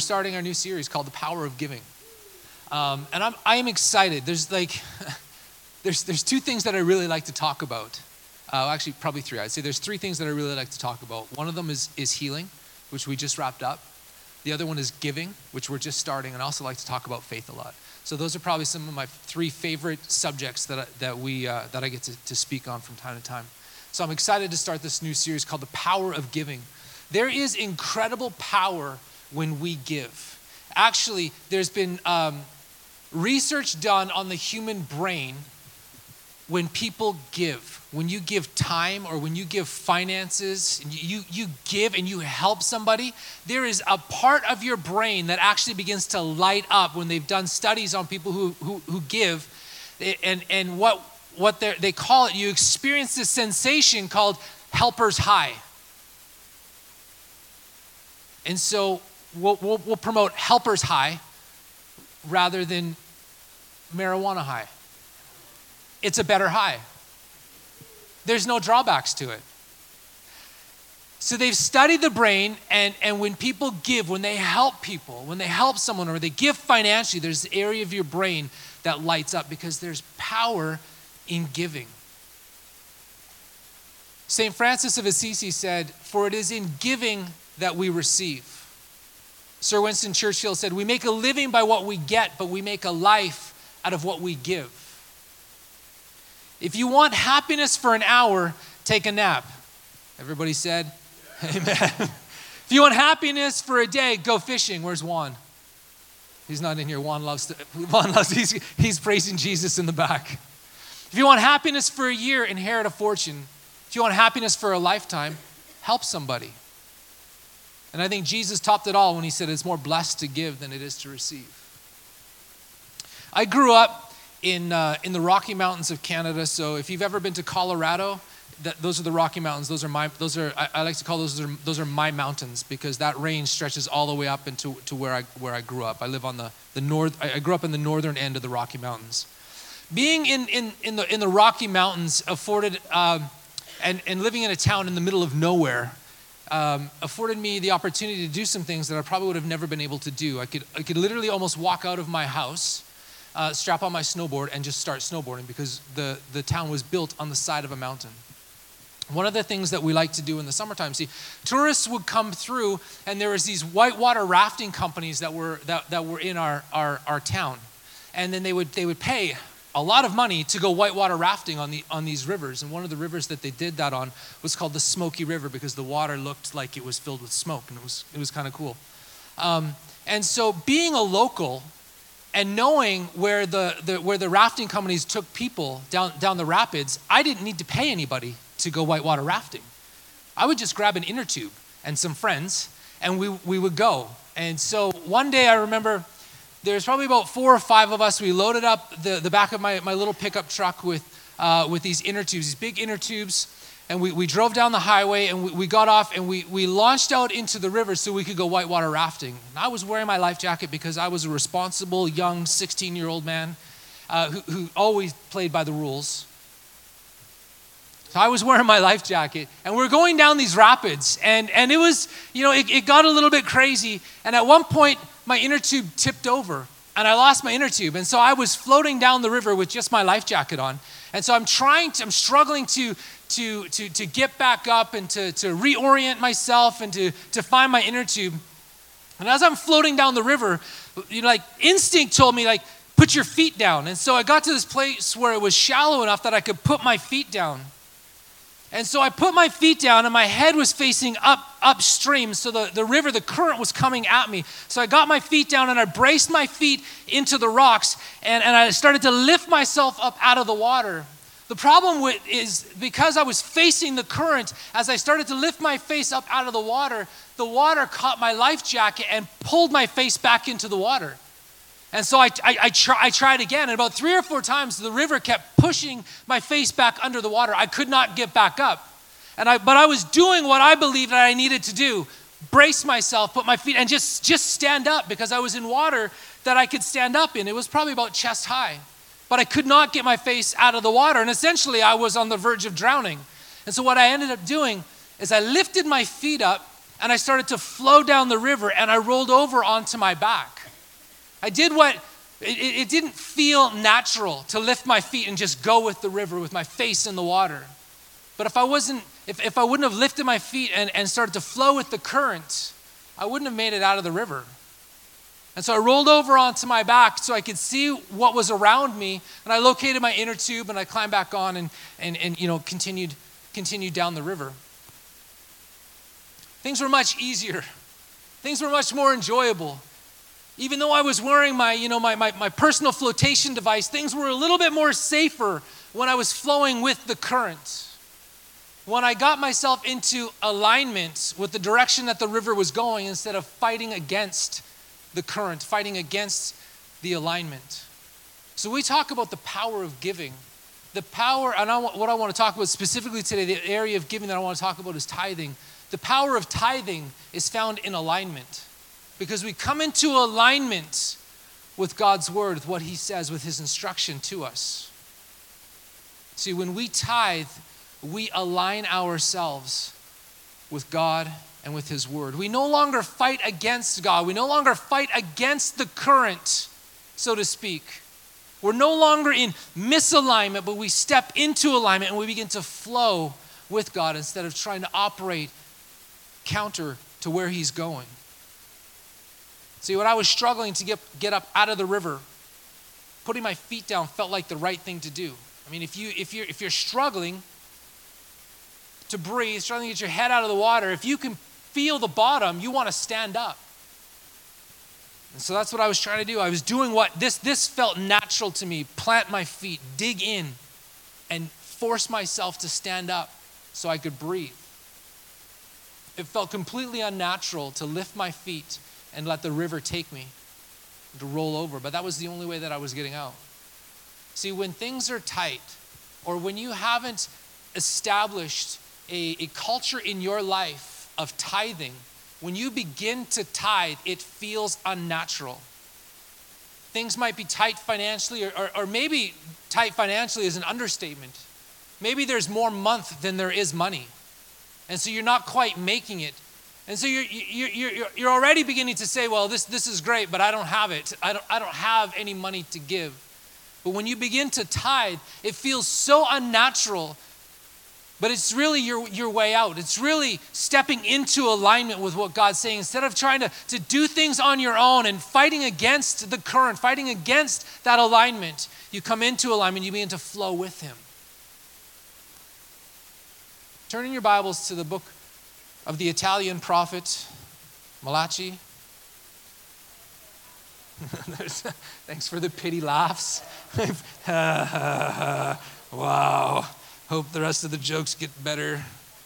starting our new series called The Power of Giving. And I am excited. There's there's two things that I really like to talk about. Actually, probably three. I'd say there's three things that I really like to talk about. One of them is healing, which we just wrapped up. The other one is giving, which we're just starting. And I also like to talk about faith a lot. So those are probably some of my three favorite subjects that I get to speak on from time to time. So I'm excited to start this new series called The Power of Giving. There is incredible power when we give. Actually, there's been research done on the human brain when people give. When you give time or when you give finances, and you give and you help somebody, there is a part of your brain that actually begins to light up when they've done studies on people who give. And what they call it, you experience this sensation called helper's high. And so we'll promote helper's high rather than marijuana high. It's a better high. There's no drawbacks to it. So they've studied the brain, and when people give, when they help people, when they help someone or they give financially, there's an area of your brain that lights up because there's power in giving. St. Francis of Assisi said, "For it is in giving that we receive." Sir Winston Churchill said, "We make a living by what we get, but we make a life out of what we give." If you want happiness for an hour, take a nap. Everybody said, amen. If you want happiness for a day, go fishing. Where's Juan? He's not in here. Juan loves, he's praising Jesus in the back. If you want happiness for a year, inherit a fortune. If you want happiness for a lifetime, help somebody. And I think Jesus topped it all when he said it's more blessed to give than it is to receive. I grew up in the Rocky Mountains of Canada. So if you've ever been to Colorado, those are the Rocky Mountains. I like to call those are my mountains because that range stretches all the way up into where I grew up. I live on the north. I grew up in the northern end of the Rocky Mountains. Being in the Rocky Mountains afforded and living in a town in the middle of nowhere afforded me the opportunity to do some things that I probably would have never been able to do. I could literally almost walk out of my house, strap on my snowboard, and just start snowboarding because the town was built on the side of a mountain. One of the things that we like to do in the summertime, see, tourists would come through, and there was these whitewater rafting companies that were in our town, and then they would pay a lot of money to go whitewater rafting on these rivers. And one of the rivers that they did that on was called the Smoky River because the water looked like it was filled with smoke, and it was kind of cool. And so being a local and knowing where the rafting companies took people down the rapids, I didn't need to pay anybody to go whitewater rafting. I would just grab an inner tube and some friends, and we would go. And so one day I remember there's probably about 4 or 5 of us. We loaded up the back of my little pickup truck with these inner tubes, these big inner tubes, and we drove down the highway, and we got off, and we launched out into the river so we could go whitewater rafting. And I was wearing my life jacket because I was a responsible, young, 16-year-old man who always played by the rules. So I was wearing my life jacket, and we're going down these rapids, and it was, it got a little bit crazy, and at one point, my inner tube tipped over, and I lost my inner tube, and so I was floating down the river with just my life jacket on, and so I'm struggling to get back up and to reorient myself and to find my inner tube. And as I'm floating down the river, instinct told me, put your feet down. And so I got to this place where it was shallow enough that I could put my feet down. And so I put my feet down, and my head was facing upstream. So the river, the current was coming at me. So I got my feet down, and I braced my feet into the rocks, and I started to lift myself up out of the water. The problem is because I was facing the current, as I started to lift my face up out of the water caught my life jacket and pulled my face back into the water. And so I tried again, and about 3 or 4 times the river kept pushing my face back under the water. I could not get back up. But I was doing what I believed that I needed to do. Brace myself, put my feet, and just stand up because I was in water that I could stand up in. It was probably about chest high. But I could not get my face out of the water, and essentially I was on the verge of drowning. And so what I ended up doing is I lifted my feet up, and I started to flow down the river, and I rolled over onto my back. I did it didn't feel natural to lift my feet and just go with the river with my face in the water. But if I wouldn't have lifted my feet and started to flow with the current, I wouldn't have made it out of the river. And so I rolled over onto my back so I could see what was around me, and I located my inner tube, and I climbed back on and continued down the river. Things were much easier. Things were much more enjoyable. Even though I was wearing my personal flotation device, things were a little bit more safer when I was flowing with the current. When I got myself into alignment with the direction that the river was going instead of fighting against the current, fighting against the alignment. So we talk about the power of giving. The power, and what I want to talk about specifically today, the area of giving that I want to talk about is tithing. The power of tithing is found in alignment. Because we come into alignment with God's word, with what he says, with his instruction to us. See, when we tithe, we align ourselves with God and with his word. We no longer fight against God. We no longer fight against the current, so to speak. We're no longer in misalignment, but we step into alignment and we begin to flow with God instead of trying to operate counter to where he's going. See, when I was struggling to get up out of the river, putting my feet down felt like the right thing to do. I mean, if you're struggling to breathe, struggling to get your head out of the water, if you can feel the bottom, you want to stand up. And so that's what I was trying to do. I was doing this felt natural to me. Plant my feet, dig in, and force myself to stand up so I could breathe. It felt completely unnatural to lift my feet and let the river take me, to roll over. But that was the only way that I was getting out. See, when things are tight, or when you haven't established a culture in your life of tithing, when you begin to tithe, it feels unnatural. Things might be tight financially, or maybe tight financially is an understatement. Maybe there's more month than there is money. And so you're not quite making it. And so you're already beginning to say, well, this is great, but I don't have it. I don't have any money to give. But when you begin to tithe, it feels so unnatural, but it's really your way out. It's really stepping into alignment with what God's saying. Instead of trying to do things on your own and fighting against the current, fighting against that alignment, you come into alignment, you begin to flow with him. Turn in your Bibles to the book of the Italian prophet Malachi. Thanks for the pity laughs. Wow. Hope the rest of the jokes get better.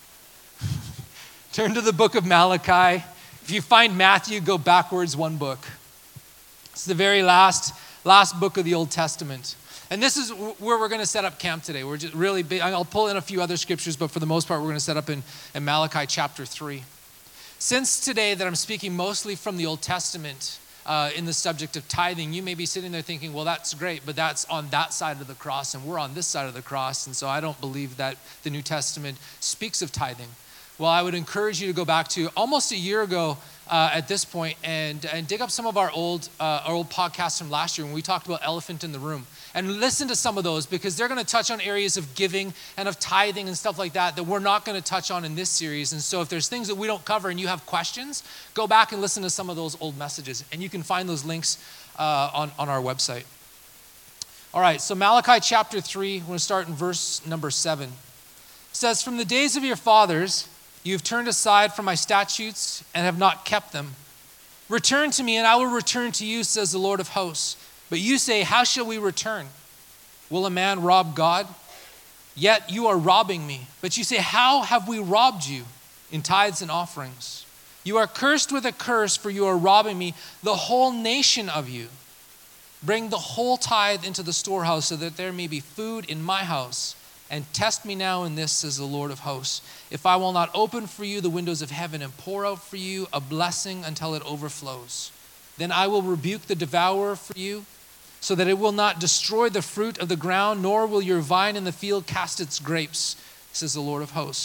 Turn to the book of Malachi. If you find Matthew, go backwards one book. It's the very last book of the Old Testament. And this is where we're going to set up camp today. We're just really big. I'll pull in a few other scriptures, but for the most part, we're going to set up in Malachi chapter 3. Since today that I'm speaking mostly from the Old Testament in the subject of tithing, you may be sitting there thinking, well, that's great, but that's on that side of the cross, and we're on this side of the cross, and so I don't believe that the New Testament speaks of tithing. Well, I would encourage you to go back to almost a year ago at this point and dig up some of our old podcasts from last year when we talked about elephant in the room. And listen to some of those because they're going to touch on areas of giving and of tithing and stuff like that we're not going to touch on in this series. And so if there's things that we don't cover and you have questions, go back and listen to some of those old messages. And you can find those links on our website. All right, so Malachi chapter 3, we're going to start in verse number 7. It says, "From the days of your fathers, you have turned aside from my statutes and have not kept them. Return to me and I will return to you, says the Lord of hosts. But you say, how shall we return? Will a man rob God? Yet you are robbing me. But you say, how have we robbed you? In tithes and offerings. You are cursed with a curse, for you are robbing me, the whole nation of you. Bring the whole tithe into the storehouse, so that there may be food in my house. And test me now in this, says the Lord of hosts, if I will not open for you the windows of heaven and pour out for you a blessing until it overflows. Then I will rebuke the devourer for you, so that it will not destroy the fruit of the ground, nor will your vine in the field cast its grapes, says the Lord of hosts.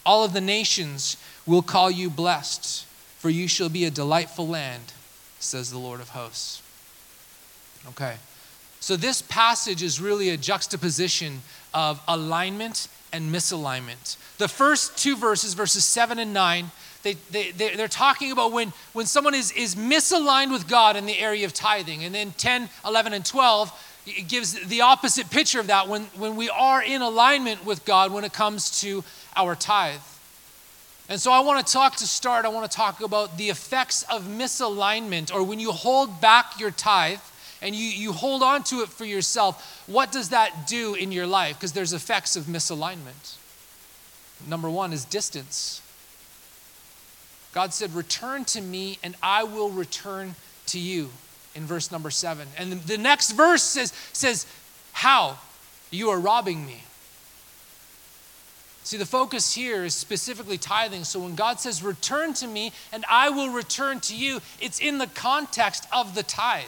All of the nations will call you blessed, for you shall be a delightful land, says the Lord of hosts. Okay, so this passage is really a juxtaposition of alignment and misalignment. The first two verses, verses 7 and 9, they're talking about when someone is misaligned with God in the area of tithing. And then 10, 11, and 12, it gives the opposite picture of that when we are in alignment with God when it comes to our tithe. And so I want to talk about the effects of misalignment, or when you hold back your tithe and you hold on to it for yourself, what does that do in your life? Because there's effects of misalignment. Number one is distance. God said, return to me and I will return to you, in verse number 7. And the next verse says, how? You are robbing me. See, the focus here is specifically tithing. So when God says, return to me and I will return to you, it's in the context of the tithe.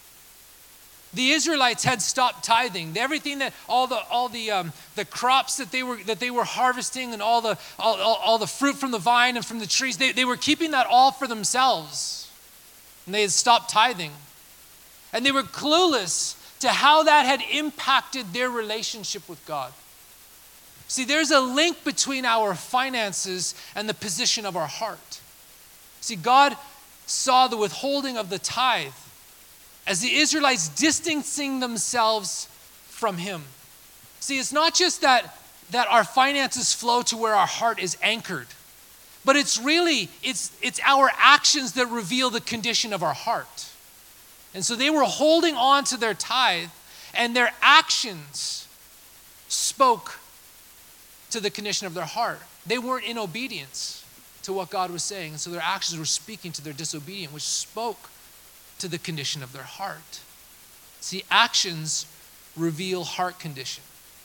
The Israelites had stopped tithing. Everything that all the crops that they were harvesting, and all the fruit from the vine and from the trees, they were keeping that all for themselves. And they had stopped tithing. And they were clueless to how that had impacted their relationship with God. See, there's a link between our finances and the position of our heart. See, God saw the withholding of the tithe as the Israelites distancing themselves from him. See, it's not just that our finances flow to where our heart is anchored, but it's our actions that reveal the condition of our heart. And so they were holding on to their tithe, and their actions spoke to the condition of their heart. They weren't in obedience to what God was saying, and so their actions were speaking to their disobedience, which spoke to the condition of their heart. See, actions reveal heart condition.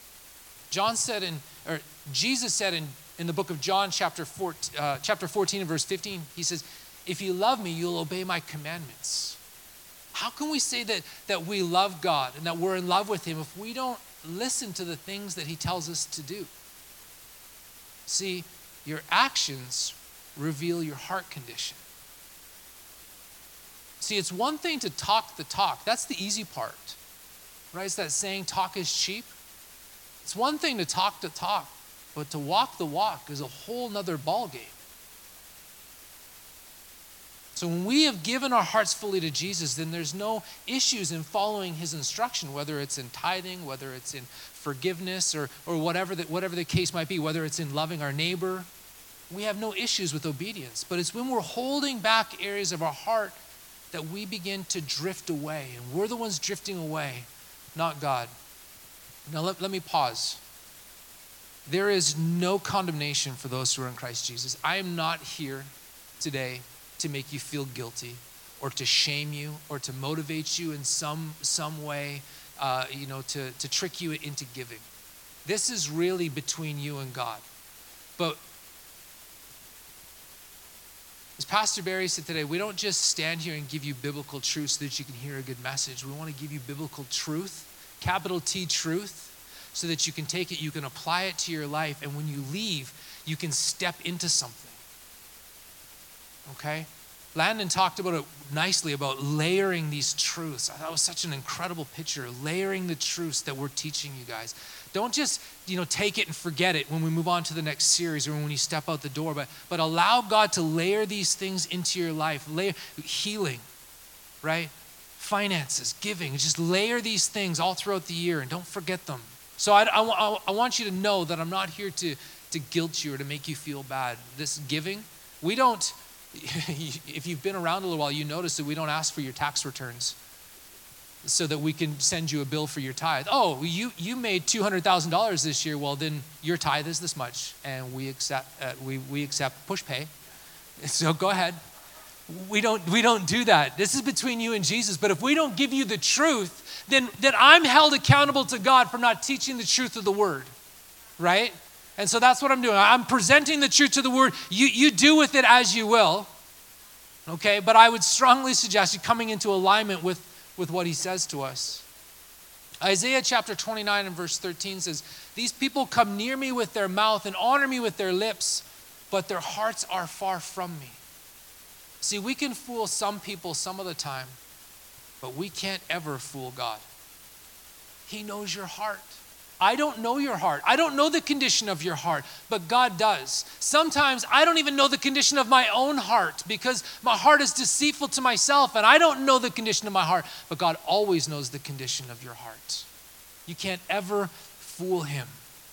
Jesus said in the book of John, chapter 14 and verse 15, he says, if you love me, you'll obey my commandments. How can we say that we love God and that we're in love with him if we don't listen to the things that he tells us to do? See, your actions reveal your heart condition. See, it's one thing to talk the talk. That's the easy part, right? It's that saying, talk is cheap. It's one thing to talk the talk, but to walk the walk is a whole nother ballgame. So when we have given our hearts fully to Jesus, then there's no issues in following his instruction, whether it's in tithing, whether it's in forgiveness, or whatever the case might be, whether it's in loving our neighbor. We have no issues with obedience. But it's when we're holding back areas of our heart that we begin to drift away. And we're the ones drifting away, not God. Now let me pause. There is no condemnation for those who are in Christ Jesus. I am not here today to make you feel guilty or to shame you or to motivate you in some way, to trick you into giving. This is really between you and God. But as Pastor Barry said today, we don't just stand here and give you biblical truth so that you can hear a good message. We want to give you biblical truth, capital T truth, so that you can take it, you can apply it to your life, and when you leave, you can step into something. Okay? Landon talked about it nicely, about layering these truths. That was such an incredible picture, layering the truths that we're teaching you guys. Don't just, take it and forget it when we move on to the next series or when you step out the door, but allow God to layer these things into your life. Healing, right? Finances, giving. Just layer these things all throughout the year and don't forget them. So I want you to know that I'm not here to guilt you or to make you feel bad. This giving, we don't, if you've been around a little while, you notice that we don't ask for your tax returns so that we can send you a bill for your tithe. Oh, you made $200,000 this year. Well, then your tithe is this much, and we accept push pay. So go ahead. We don't do that. This is between you and Jesus. But if we don't give you the truth, then I'm held accountable to God for not teaching the truth of the word, right? And so that's what I'm doing. I'm presenting the truth to the word. You do with it as you will, okay? But I would strongly suggest you coming into alignment with what he says to us. Isaiah chapter 29 and verse 13 says, "These people come near me with their mouth and honor me with their lips, but their hearts are far from me. See, we can fool some people some of the time, but we can't ever fool God. He knows your heart. I don't know your heart. I don't know the condition of your heart, but God does. Sometimes I don't even know the condition of my own heart because my heart is deceitful to myself and I don't know the condition of my heart, but God always knows the condition of your heart. You can't ever fool him.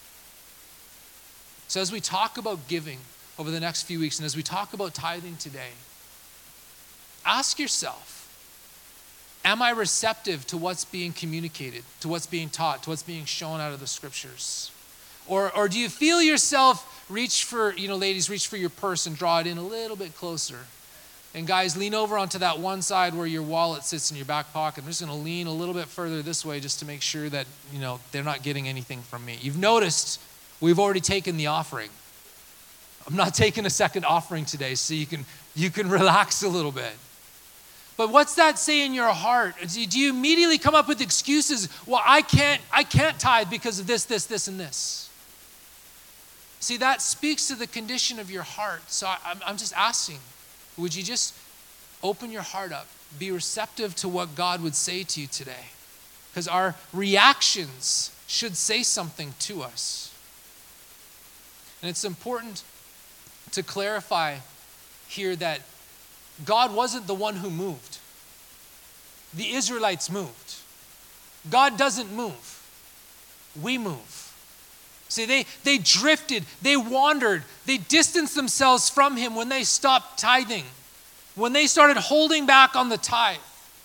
So as we talk about giving over the next few weeks and as we talk about tithing today, ask yourself, am I receptive to what's being communicated, to what's being taught, to what's being shown out of the scriptures? Or do you feel yourself reach for, ladies, reach for your purse and draw it in a little bit closer? And guys, lean over onto that one side where your wallet sits in your back pocket. I'm just going to lean a little bit further this way just to make sure that, they're not getting anything from me. You've noticed we've already taken the offering. I'm not taking a second offering today, so you can relax a little bit. But what's that say in your heart? Do you immediately come up with excuses? Well, I can't tithe because of this, and this. See, that speaks to the condition of your heart. So I'm just asking, would you just open your heart up? Be receptive to what God would say to you today. Because our reactions should say something to us. And it's important to clarify here that God wasn't the one who moved. The Israelites moved. God doesn't move. We move. See, they drifted, they wandered, they distanced themselves from him when they stopped tithing, when they started holding back on the tithe.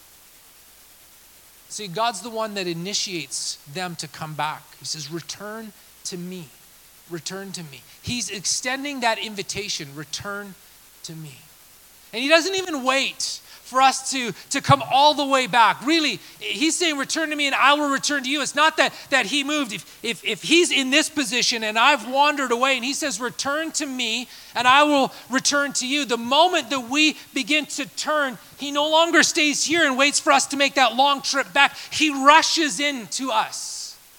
See, God's the one that initiates them to come back. He says, return to me. Return to me. He's extending that invitation, return to me. And he doesn't even wait for us to come all the way back. Really, he's saying, return to me and I will return to you. It's not that he moved. If he's in this position and I've wandered away and he says, return to me and I will return to you. The moment that we begin to turn, he no longer stays here and waits for us to make that long trip back. He rushes into us.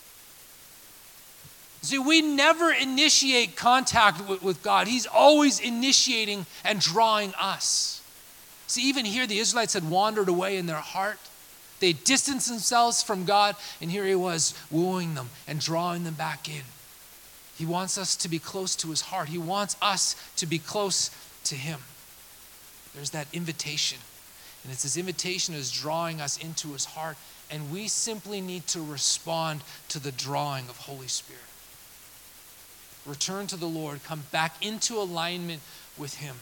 See, we never initiate contact with God. He's always initiating and drawing us. See, even here, the Israelites had wandered away in their heart. They distanced themselves from God, and here he was wooing them and drawing them back in. He wants us to be close to his heart. He wants us to be close to him. There's that invitation, and it's his invitation is drawing us into his heart, and we simply need to respond to the drawing of Holy Spirit. Return to the Lord, come back into alignment with him.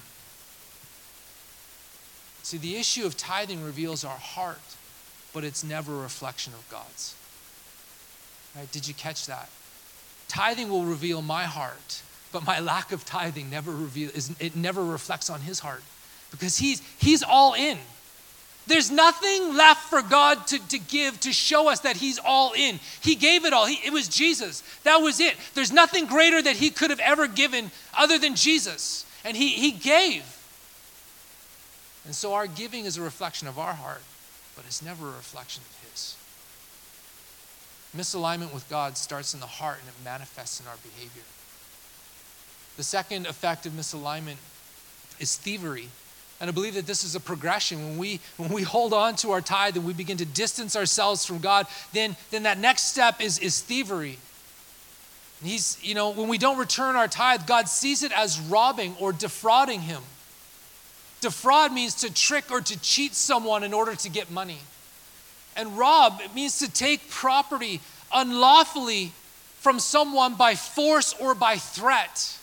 See, the issue of tithing reveals our heart, but it's never a reflection of God's. Right? Did you catch that? Tithing will reveal my heart, but my lack of tithing never reflects on his heart because he's all in. There's nothing left for God to give to show us that he's all in. He gave it all. It was Jesus. That was it. There's nothing greater that he could have ever given other than Jesus. And he gave. And so our giving is a reflection of our heart, but it's never a reflection of his. Misalignment with God starts in the heart and it manifests in our behavior. The second effect of misalignment is thievery. And I believe that this is a progression. When we hold on to our tithe and we begin to distance ourselves from God, then that next step is thievery. And when we don't return our tithe, God sees it as robbing or defrauding him. Defraud means to trick or to cheat someone in order to get money. And rob, it means to take property unlawfully from someone by force or by threat.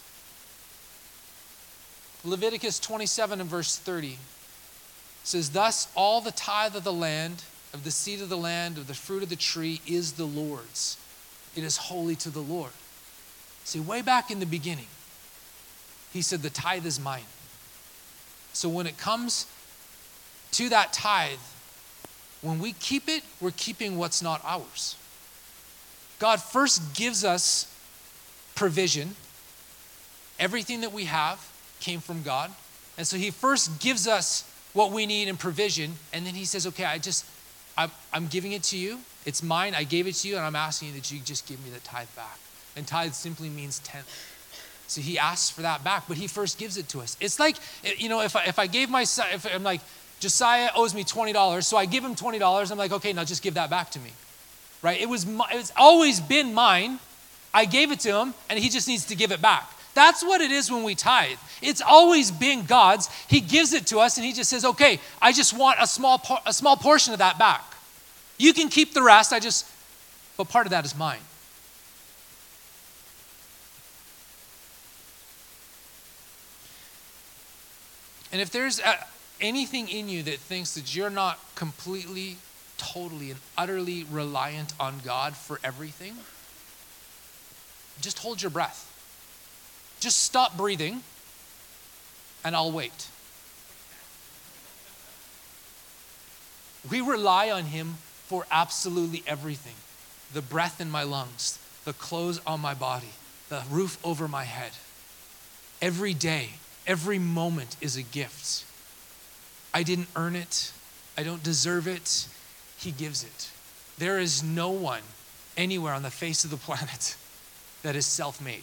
Leviticus 27 and verse 30 says, thus all the tithe of the land, of the seed of the land, of the fruit of the tree is the Lord's. It is holy to the Lord. See, way back in the beginning, he said the tithe is mine. So when it comes to that tithe, when we keep it, we're keeping what's not ours. God first gives us provision. Everything that we have came from God. And so he first gives us what we need in provision. And then he says, okay, I'm giving it to you. It's mine. I gave it to you. And I'm asking you that you just give me the tithe back. And tithe simply means tenth. So he asks for that back, but he first gives it to us. It's like, if I gave my son, if I'm like, Josiah owes me $20, so I give him $20, I'm like, okay, now just give that back to me, right? It's always been mine. I gave it to him, and he just needs to give it back. That's what it is when we tithe. It's always been God's. He gives it to us, and he just says, okay, I just want a small portion of that back. You can keep the rest, but part of that is mine. And if there's anything in you that thinks that you're not completely, totally, and utterly reliant on God for everything, just hold your breath. Just stop breathing, and I'll wait. We rely on him for absolutely everything. The breath in my lungs, the clothes on my body, the roof over my head. Every day, every moment is a gift. I didn't earn it. I don't deserve it. He gives it. There is no one anywhere on the face of the planet that is self-made.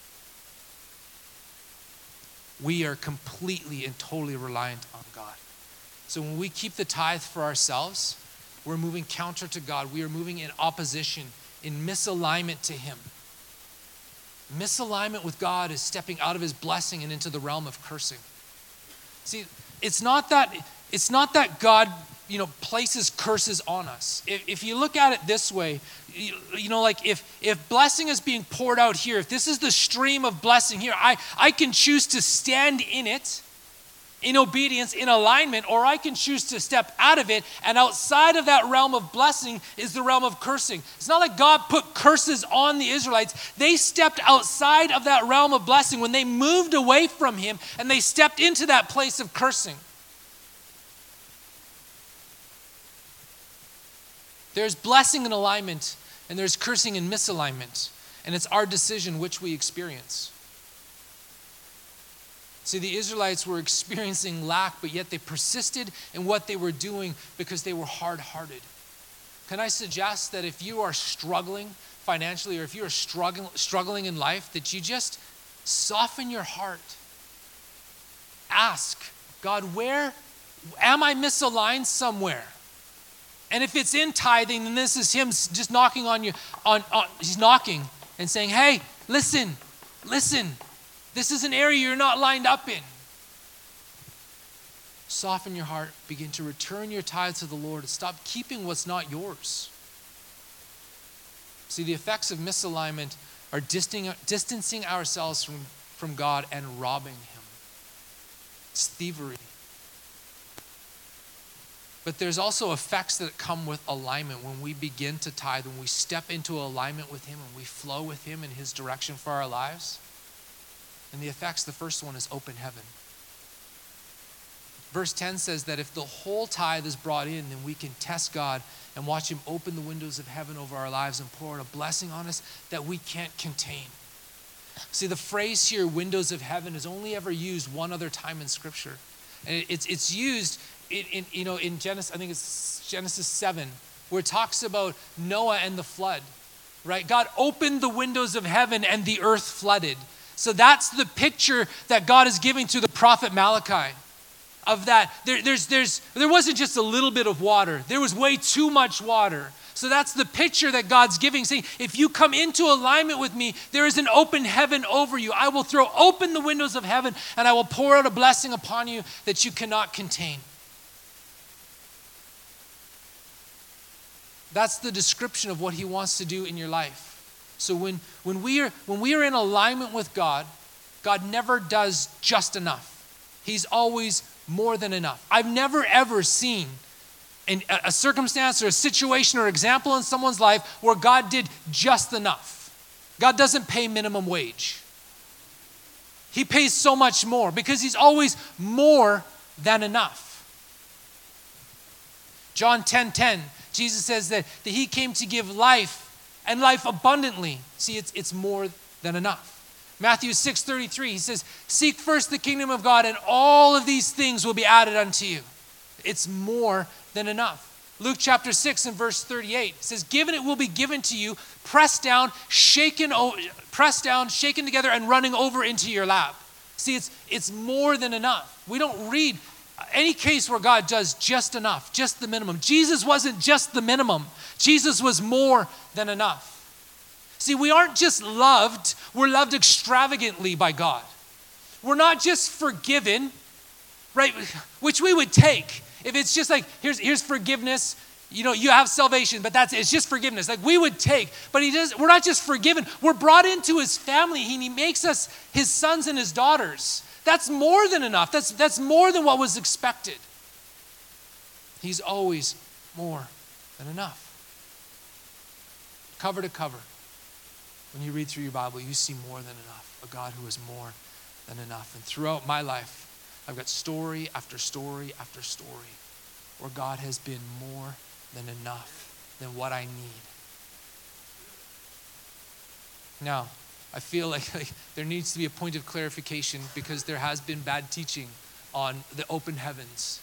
We are completely and totally reliant on God. So when we keep the tithe for ourselves, we're moving counter to God. We are moving in opposition, in misalignment to him. Misalignment with God is stepping out of his blessing and into the realm of cursing. See, it's not that God, places curses on us. If you look at it this way, like if blessing is being poured out here, if this is the stream of blessing here, I can choose to stand in it, in obedience, in alignment, or I can choose to step out of it, and outside of that realm of blessing is the realm of cursing. It's not like God put curses on the Israelites. They stepped outside of that realm of blessing when they moved away from him, and they stepped into that place of cursing. There's blessing in alignment, and there's cursing in misalignment, and it's our decision which we experience. See, the Israelites were experiencing lack, but yet they persisted in what they were doing because they were hard-hearted. Can I suggest that if you are struggling financially, or if you are struggling in life, that you just soften your heart. Ask, God, where am I misaligned somewhere? And if it's in tithing, then this is him just knocking on you, he's knocking and saying, hey, listen. This is an area you're not lined up in. Soften your heart. Begin to return your tithes to the Lord. Stop keeping what's not yours. See, the effects of misalignment are distancing ourselves from God and robbing him. It's thievery. But there's also effects that come with alignment when we begin to tithe, when we step into alignment with him and we flow with him in his direction for our lives. And the effects, the first one is open heaven. Verse 10 says that if the whole tithe is brought in, then we can test God and watch him open the windows of heaven over our lives and pour out a blessing on us that we can't contain. See, the phrase here, windows of heaven, is only ever used one other time in Scripture. And it's used in Genesis, I think it's Genesis 7, where it talks about Noah and the flood, right? God opened the windows of heaven and the earth flooded. So that's the picture that God is giving to the prophet Malachi. Of that, there wasn't just a little bit of water. There was way too much water. So that's the picture that God's giving, saying, if you come into alignment with me, there is an open heaven over you. I will throw open the windows of heaven, and I will pour out a blessing upon you that you cannot contain. That's the description of what he wants to do in your life. So when we are in alignment with God, God never does just enough. He's always more than enough. I've never ever seen a circumstance or a situation or example in someone's life where God did just enough. God doesn't pay minimum wage. He pays so much more because he's always more than enough. John 10:10, Jesus says that he came to give life and life abundantly. See, it's more than enough. Matthew 6:33, he says, seek first the kingdom of God and all of these things will be added unto you. It's more than enough. Luke chapter 6 and verse 38 says, given it will be given to you, pressed down, shaken together, and running over into your lap. See, it's more than enough. We don't read any case where God does just enough, just the minimum. Jesus wasn't just the minimum. Jesus was more than enough. See, we aren't just loved, we're loved extravagantly by God. We're not just forgiven, right? Which we would take. If it's just like, here's forgiveness, you have salvation, but it's just forgiveness. Like we would take, but we're not just forgiven. We're brought into his family. He makes us his sons and his daughters. That's more than enough. That's more than what was expected. He's always more than enough. Cover to cover, when you read through your Bible, you see more than enough. A God who is more than enough. And throughout my life, I've got story after story after story where God has been more than enough than what I need. Now, I feel like there needs to be a point of clarification because there has been bad teaching on the open heavens.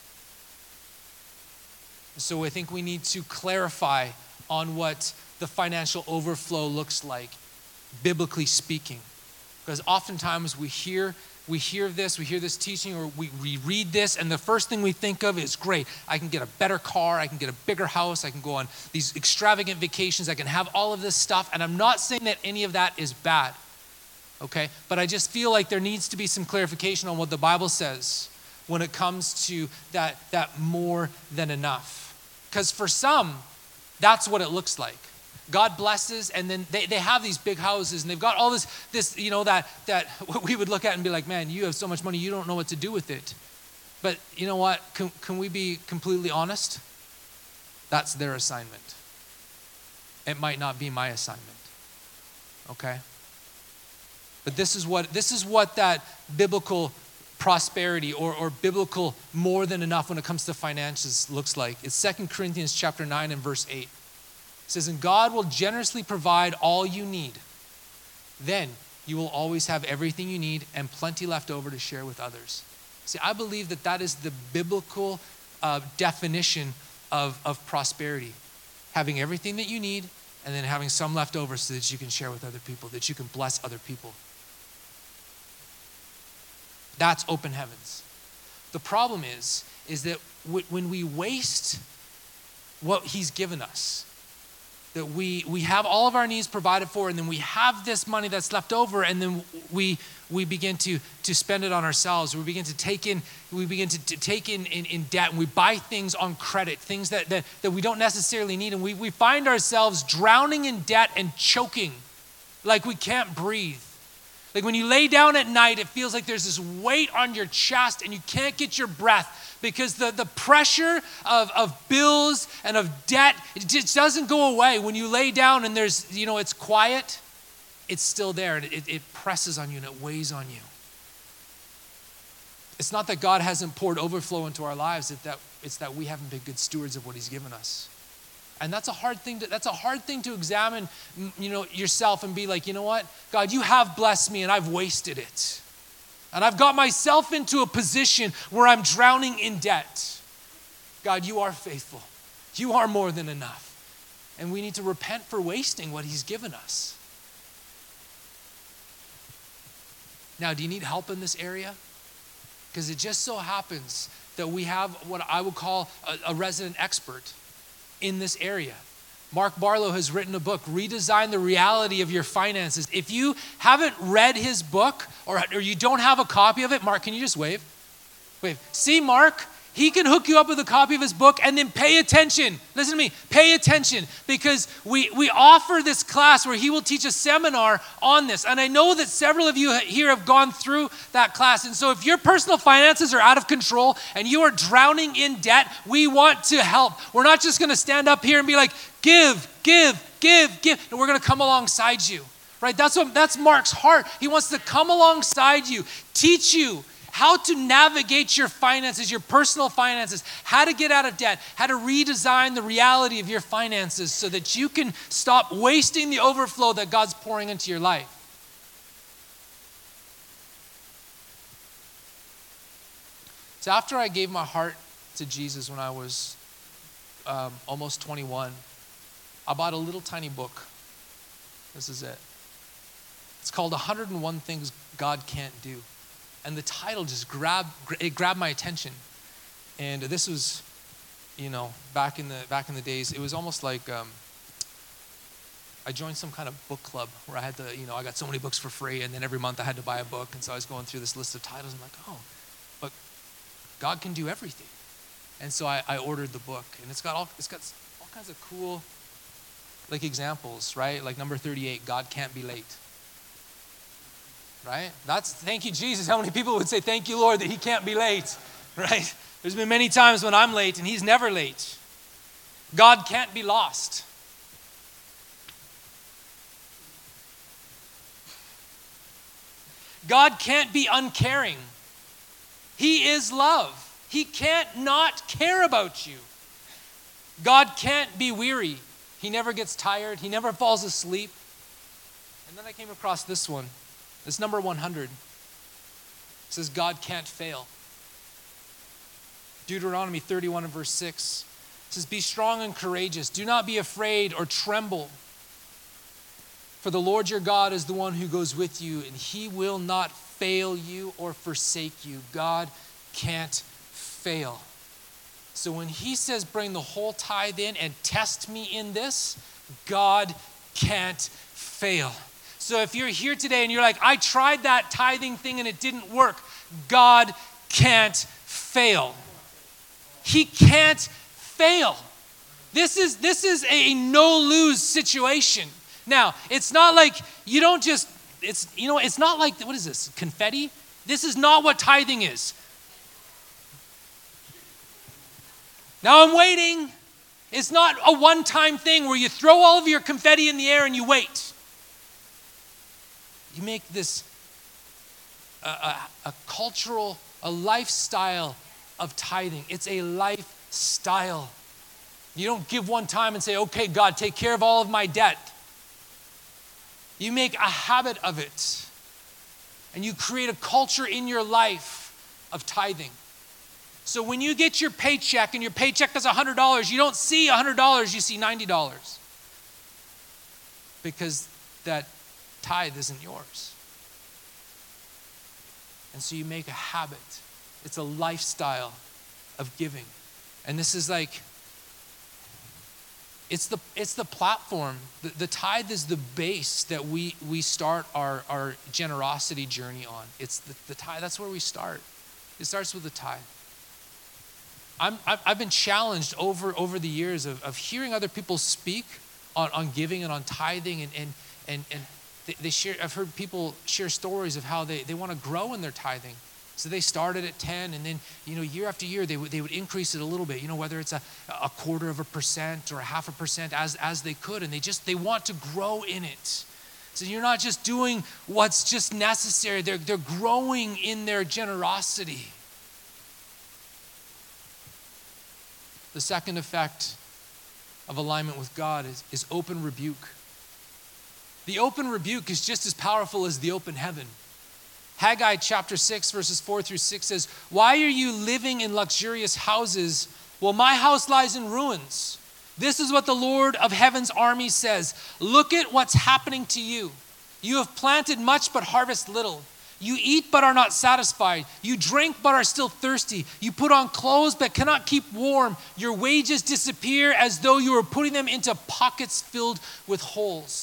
So I think we need to clarify on what the financial overflow looks like, biblically speaking. Because oftentimes we hear this teaching, or we read this, and the first thing we think of is, great, I can get a better car, I can get a bigger house, I can go on these extravagant vacations, I can have all of this stuff, and I'm not saying that any of that is bad, okay? But I just feel like there needs to be some clarification on what the Bible says when it comes to that more than enough. Because for some, that's what it looks like. God blesses, and then they have these big houses, and they've got all this that what we would look at and be like, man, you have so much money, you don't know what to do with it. But you know what? Can we be completely honest? That's their assignment. It might not be my assignment. Okay? But this is what that biblical prosperity or biblical more than enough when it comes to finances looks like. It's 2 Corinthians chapter 9 and verse 8. It says, and God will generously provide all you need. Then you will always have everything you need and plenty left over to share with others. See, I believe that is the biblical definition of prosperity. Having everything that you need and then having some left over so that you can share with other people, that you can bless other people. That's open heavens. The problem is that when we waste what he's given us, that we have all of our needs provided for, and then we have this money that's left over, and then we begin to spend it on ourselves. We begin to take in debt, and we buy things on credit, things that we don't necessarily need, and we find ourselves drowning in debt and choking like we can't breathe. Like when you lay down at night, it feels like there's this weight on your chest and you can't get your breath because the pressure of bills and of debt, it just doesn't go away. When you lay down and there's, it's quiet, it's still there. And it presses on you and it weighs on you. It's not that God hasn't poured overflow into our lives, it's that we haven't been good stewards of what he's given us. And that's a hard thing to examine, yourself and be like, you know what? God, you have blessed me and I've wasted it. And I've got myself into a position where I'm drowning in debt. God, you are faithful. You are more than enough. And we need to repent for wasting what he's given us. Now, do you need help in this area? Because it just so happens that we have what I would call a resident expert in this area. Mark Barlow has written a book, Redesign the Reality of Your Finances. If you haven't read his book or you don't have a copy of it, Mark, can you just wave? Wave. See Mark? He can hook you up with a copy of his book, and then pay attention. Listen to me, pay attention, because we offer this class where he will teach a seminar on this. And I know that several of you here have gone through that class. And so if your personal finances are out of control and you are drowning in debt, we want to help. We're not just going to stand up here and be like, give. And we're going to come alongside you, right? That's Mark's heart. He wants to come alongside you, teach you how to navigate your finances, your personal finances, how to get out of debt, how to redesign the reality of your finances so that you can stop wasting the overflow that God's pouring into your life. So after I gave my heart to Jesus when I was almost 21, I bought a little tiny book. This is it. It's called 101 Things God Can't Do. And the title just grabbed my attention. And this was, back in the days, it was almost like I joined some kind of book club where I had to, I got so many books for free, and then every month I had to buy a book. And so I was going through this list of titles. I'm like, oh, but God can do everything. And so I ordered the book, and it's got all kinds of cool examples, right? Like number 38, God can't be late. Right? Thank you, Jesus. How many people would say, thank you, Lord, that he can't be late, right? There's been many times when I'm late and he's never late. God can't be lost. God can't be uncaring. He is love. He can't not care about you. God can't be weary. He never gets tired. He never falls asleep. And then I came across this one. It's number 100. It says, God can't fail. Deuteronomy 31 and verse 6. It says, be strong and courageous. Do not be afraid or tremble. For the Lord your God is the one who goes with you, and he will not fail you or forsake you. God can't fail. So when he says bring the whole tithe in and test me in this, God can't fail. So if you're here today and you're like, I tried that tithing thing and it didn't work, God can't fail. He can't fail. This is a no-lose situation. Now, it's not like you don't just, it's not like, what is this, confetti? This is not what tithing is. Now I'm waiting. It's not a one-time thing where you throw all of your confetti in the air and you wait. You make this a cultural, a lifestyle of tithing. It's a lifestyle. You don't give one time and say, okay, God, take care of all of my debt. You make a habit of it. And you create a culture in your life of tithing. So when you get your paycheck and your paycheck is $100, you don't see $100, you see $90. Because that tithe isn't yours. And so you make a habit. It's a lifestyle of giving. And this is like, it's the platform. The tithe is the base that we start our generosity journey on. It's the tithe. That's where we start. It starts with the tithe. I've been challenged over the years of hearing other people speak on giving and on tithing and they share. I've heard people share stories of how they want to grow in their tithing. So they started at 10, and then year after year they would increase it a little bit. Whether it's a 0.25% or a 0.5% as they could, and they want to grow in it. So you're not just doing what's just necessary. They're growing in their generosity. The second effect of alignment with God is open rebuke. The open rebuke is just as powerful as the open heaven. Haggai chapter 6 verses 4 through 6 says, why are you living in luxurious houses while my house lies in ruins? This is what the Lord of heaven's army says. Look at what's happening to you. You have planted much but harvest little. You eat but are not satisfied. You drink but are still thirsty. You put on clothes but cannot keep warm. Your wages disappear as though you were putting them into pockets filled with holes.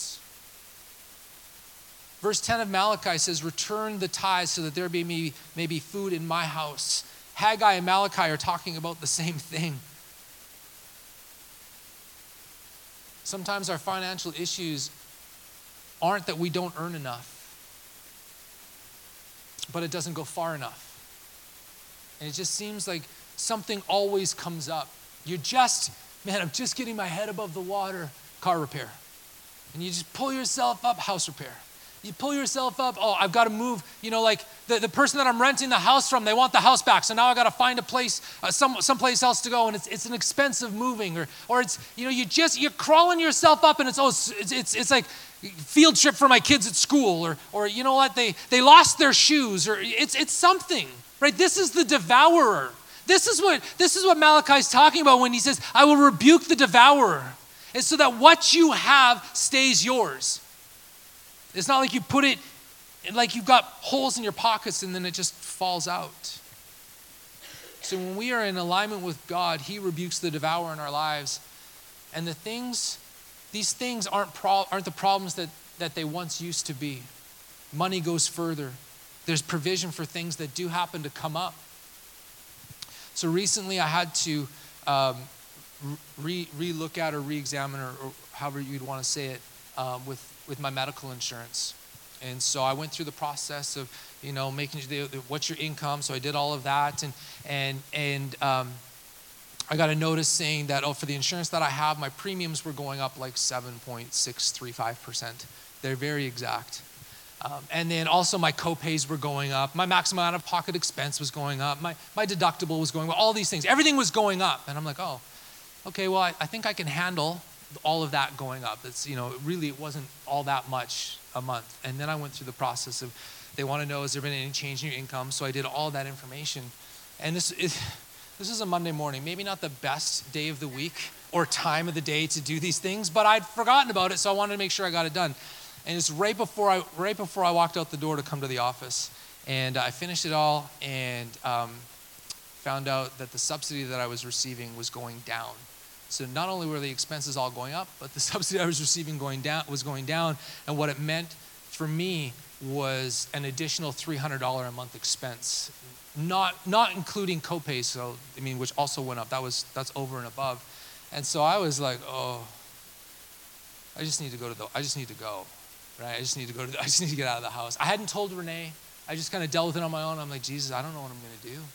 Verse 10 of Malachi says, return the tithes so that there may be food in my house. Haggai and Malachi are talking about the same thing. Sometimes our financial issues aren't that we don't earn enough, but it doesn't go far enough. And it just seems like something always comes up. I'm just getting my head above the water, car repair. And you just pull yourself up, house repair. You pull yourself up, I've got to move. Like the person that I'm renting the house from, they want the house back. So now I got to find a place, someplace else to go. And it's an expensive moving. Or it's, you're crawling yourself up and it's like field trip for my kids at school. Or you know what, they lost their shoes. Or it's something, right? This is the devourer. This is what Malachi's talking about when he says, I will rebuke the devourer. And so that what you have stays yours. It's not like you put it, like you've got holes in your pockets and then it just falls out. So when we are in alignment with God, he rebukes the devourer in our lives. And these things aren't the problems that they once used to be. Money goes further. There's provision for things that do happen to come up. So recently I had to re-look at or re-examine or however you'd want to say it with my medical insurance. And so I went through the process of, making what's your income. So I did all of that, and I got a notice saying that for the insurance that I have, my premiums were going up like 7.635%. They're very exact. And then also my co-pays were going up. My maximum out-of-pocket expense was going up. My deductible was going up. All these things, everything was going up. And I'm like, oh, okay, well, I think I can handle all of that going up. It's, really it wasn't all that much a month. And then I went through the process of, they want to know, has there been any change in your income? So I did all that information. And this is a Monday morning, maybe not the best day of the week or time of the day to do these things, but I'd forgotten about it, so I wanted to make sure I got it done. And it's right before I walked out the door to come to the office. And I finished it all and found out that the subsidy that I was receiving was going down. So not only were the expenses all going up, but the subsidy I was receiving was going down. And what it meant for me was an additional $300 a month expense, not including copays. So which also went up. That's over and above. And so I was like, oh, I just need to go, right? I just need to get out of the house. I hadn't told Renee. I just kind of dealt with it on my own. I'm like, Jesus, I don't know what I'm going to do,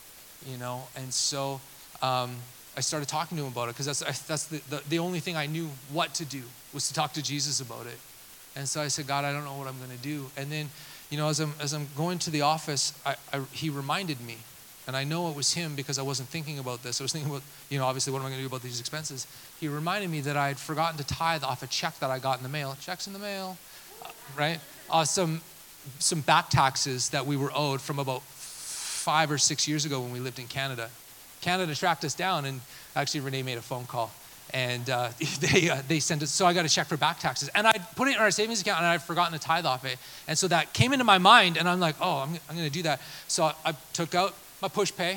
And so I started talking to him about it because that's the only thing I knew what to do was to talk to Jesus about it. And so I said, God, I don't know what I'm going to do. And then, as I'm going to the office, he reminded me, and I know it was him because I wasn't thinking about this. I was thinking about, obviously, what am I going to do about these expenses? He reminded me that I had forgotten to tithe off a check that I got in the mail. Checks in the mail, right? Some back taxes that we were owed from about 5 or 6 years ago when we lived in Canada. Canada tracked us down, and actually Renee made a phone call. And they sent it, so I got a check for back taxes. And I put it in our savings account, and I'd forgotten to tithe off it. And so that came into my mind, and I'm like, oh, I'm going to do that. So I took out my PushPay,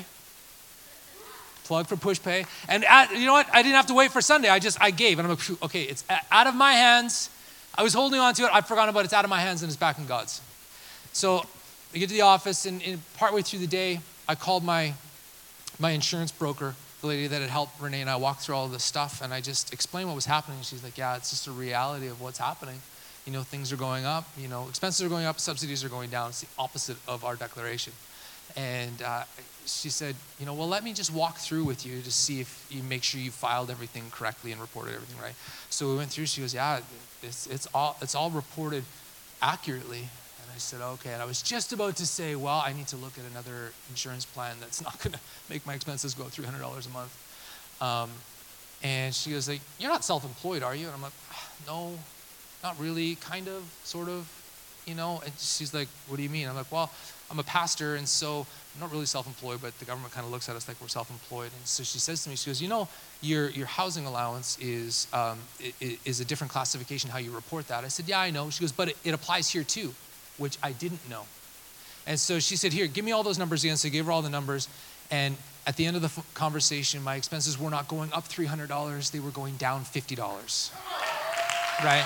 plug for PushPay. And you know what? I didn't have to wait for Sunday. I gave. And I'm like, okay, it's out of my hands. I was holding on to it. I've forgotten about it. It's out of my hands, and it's back in God's. So I get to the office, and partway through the day, I called my insurance broker, the lady that had helped Renee and I walk through all of this stuff, and I just explained what was happening. She's like, yeah, it's just a reality of what's happening. Things are going up, expenses are going up, subsidies are going down. It's the opposite of our declaration. And she said, well, let me just walk through with you to see if you make sure you filed everything correctly and reported everything right. So we went through, she goes, yeah, it's all reported accurately. I said, okay. And I was just about to say, well, I need to look at another insurance plan that's not going to make my expenses go up $300 a month. And she goes, like, you're not self-employed, are you? And I'm like, no, not really, kind of, sort of, And she's like, what do you mean? I'm like, well, I'm a pastor, and so I'm not really self-employed, but the government kind of looks at us like we're self-employed. And so she says to me, she goes, your housing allowance is a different classification, how you report that. I said, yeah, I know. She goes, but it applies here too, which I didn't know. And so she said, here, give me all those numbers again. So I gave her all the numbers. And at the end of the conversation, my expenses were not going up $300. They were going down $50, right?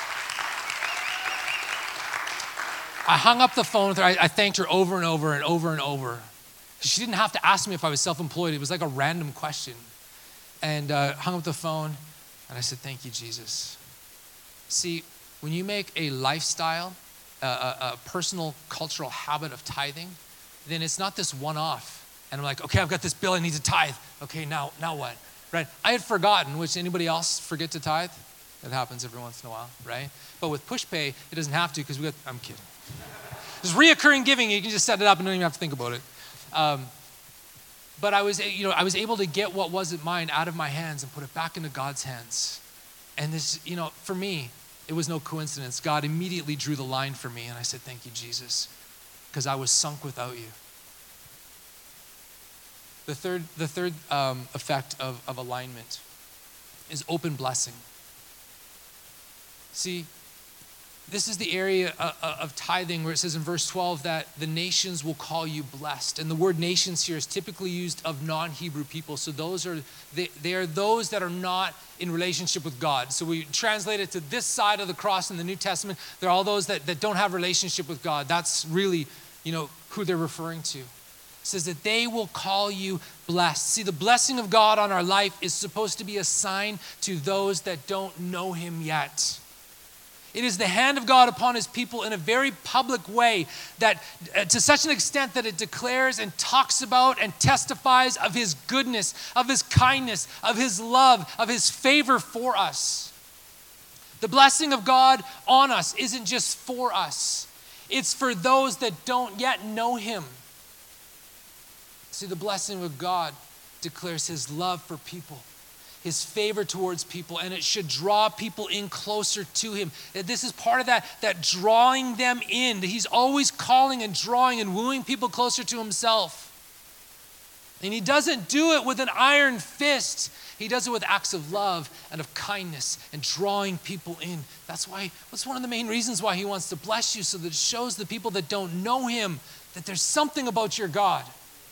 I hung up the phone with her. I thanked her over and over and over and over. She didn't have to ask me if I was self-employed. It was like a random question. And hung up the phone, and I said, thank you, Jesus. See, when you make a lifestyle, a personal cultural habit of tithing, then it's not this one-off. And I'm like, okay, I've got this bill, I need to tithe. Okay, now what? Right? I had forgotten, which anybody else forget to tithe? That happens every once in a while, right? But with PushPay, it doesn't have to because I'm kidding. There's reoccurring giving, you can just set it up and don't even have to think about it. But I was able to get what wasn't mine out of my hands and put it back into God's hands. And this, for me, it was no coincidence. God immediately drew the line for me, and I said, thank you, Jesus, because I was sunk without you. The third effect of alignment is open blessing. See, this is the area of tithing where it says in verse 12 that the nations will call you blessed. And the word nations here is typically used of non-Hebrew people. So they are those that are not in relationship with God. So we translate it to this side of the cross in the New Testament. They're all those that don't have relationship with God. That's really, who they're referring to. It says that they will call you blessed. See, the blessing of God on our life is supposed to be a sign to those that don't know him yet. It is the hand of God upon his people in a very public way that to such an extent that it declares and talks about and testifies of his goodness, of his kindness, of his love, of his favor for us. The blessing of God on us isn't just for us. It's for those that don't yet know him. See, the blessing of God declares his love for people, his favor towards people, and it should draw people in closer to him. This is part of that drawing them in. He's always calling and drawing and wooing people closer to himself. And he doesn't do it with an iron fist. He does it with acts of love and of kindness and drawing people in. That's one of the main reasons why he wants to bless you, so that it shows the people that don't know him that there's something about your God.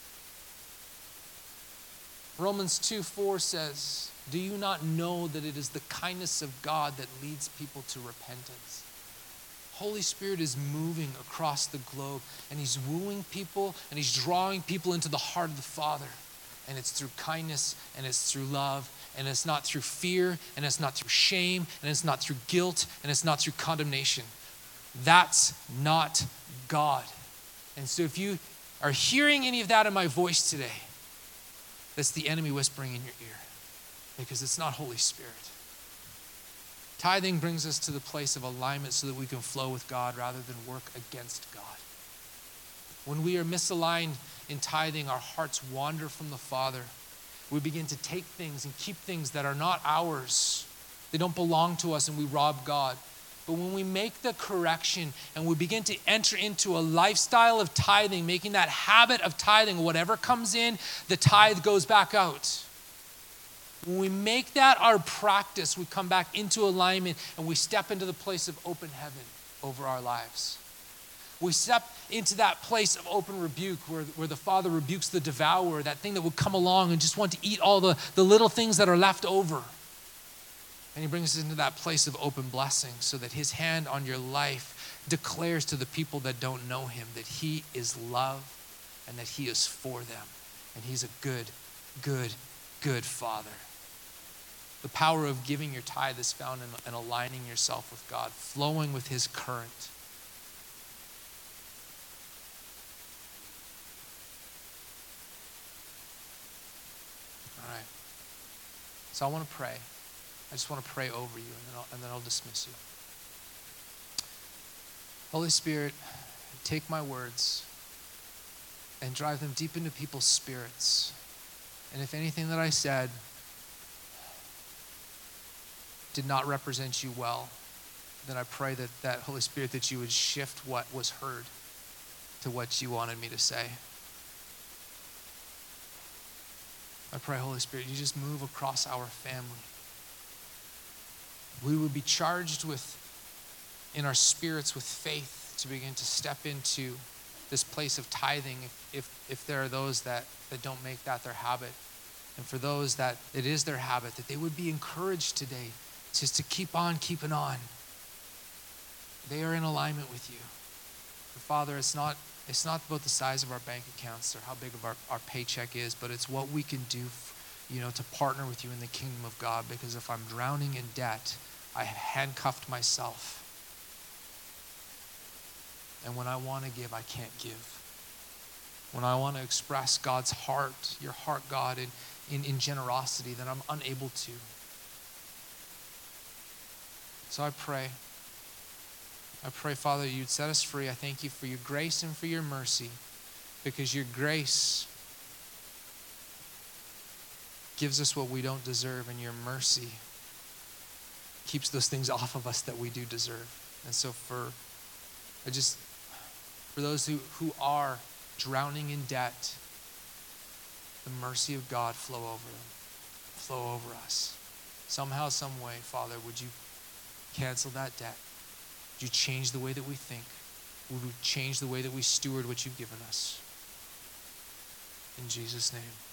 Romans 2:4 says, do you not know that it is the kindness of God that leads people to repentance? Holy Spirit is moving across the globe, and he's wooing people and he's drawing people into the heart of the Father. And it's through kindness, and it's through love, and it's not through fear, and it's not through shame, and it's not through guilt, and it's not through condemnation. That's not God. And so if you are hearing any of that in my voice today, that's the enemy whispering in your ear, because it's not Holy Spirit. Tithing brings us to the place of alignment so that we can flow with God rather than work against God. When we are misaligned in tithing, our hearts wander from the Father. We begin to take things and keep things that are not ours. They don't belong to us, and we rob God. But when we make the correction and we begin to enter into a lifestyle of tithing, making that habit of tithing, whatever comes in, the tithe goes back out. When we make that our practice, we come back into alignment and we step into the place of open heaven over our lives. We step into that place of open rebuke where the Father rebukes the devourer, that thing that would come along and just want to eat all the little things that are left over. And he brings us into that place of open blessing so that his hand on your life declares to the people that don't know him that he is love and that he is for them. And he's a good, good, good Father. The power of giving your tithe is found in aligning yourself with God, flowing with his current. All right. So I want to pray. I just want to pray over you, and then I'll dismiss you. Holy Spirit, take my words and drive them deep into people's spirits. And if anything that I said did not represent you well, then I pray that Holy Spirit, that you would shift what was heard to what you wanted me to say. I pray, Holy Spirit, you just move across our family. We would be charged with, in our spirits, with faith to begin to step into this place of tithing if there are those that don't make that their habit. And for those that it is their habit, that they would be encouraged today just to keep on keeping on. They are in alignment with you. But Father, it's not about the size of our bank accounts or how big of our paycheck is, but it's what we can do, to partner with you in the kingdom of God. Because if I'm drowning in debt, I have handcuffed myself. And when I want to give, I can't give. When I want to express God's heart, your heart, God, in generosity, then I'm unable to. So I pray, Father, you'd set us free. I thank you for your grace and for your mercy, because your grace gives us what we don't deserve, and your mercy keeps those things off of us that we do deserve. And so for those who are drowning in debt, the mercy of God flow over them, flow over us. Somehow, some way, Father, would you cancel that debt? Would you change the way that we think? Would you change the way that we steward what you've given us? In Jesus' name.